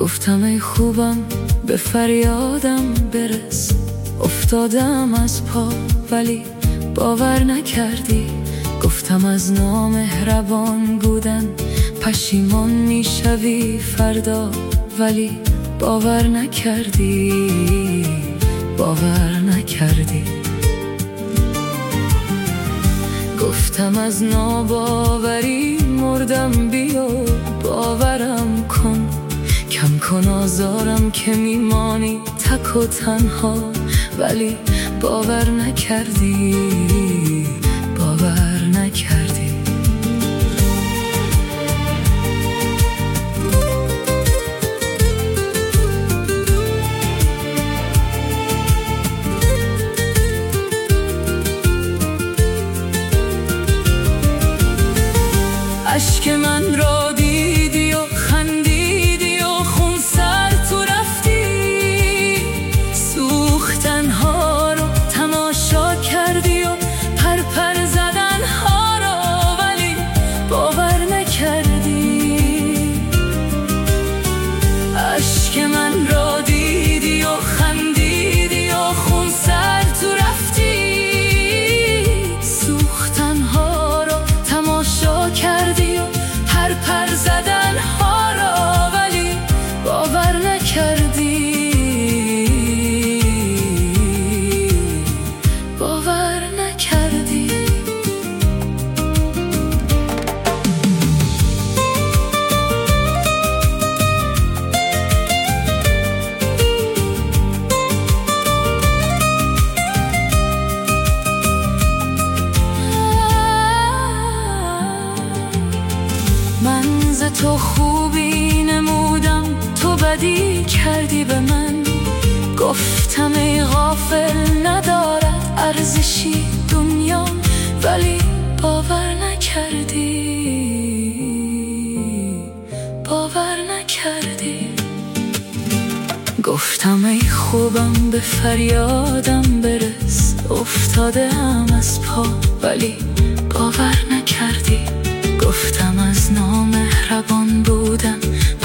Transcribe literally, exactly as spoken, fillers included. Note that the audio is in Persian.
گفتم ای خوبم به فریادم برس، افتادم از پا ولی باور نکردی. گفتم از نامهربان بودن پشیمان میشوی فردا، ولی باور نکردی، باور نکردی. گفتم از ناباوری مردم، بیا باورم کن، کم کن آزارم که میمانی تک و تنها، ولی باور نکردی، باور نکردی. اشک من را دیدی و خندیدی و خون سر تو رفتی، سوختن ها رو تماشا کردی و پر پر زدن ها رو، ولی باور نکردی. اشک من را دیدی و خندیدی و خون سر تو رفتی، سوختن ها رو تماشا کردی و پر پر زدن ها را، ولی باور نکردی، باور نکردی. من ز تو خوبی نمودم، تو بدی کردی به من. گفتم ای غافل ندارد ارزشی دنیا، ولی باور نکردی، باور نکردی. گفتم ای خوبم به فریادم برس، افتاده ام از پا ولی باور نکردی. گفتم از نامهربان بودن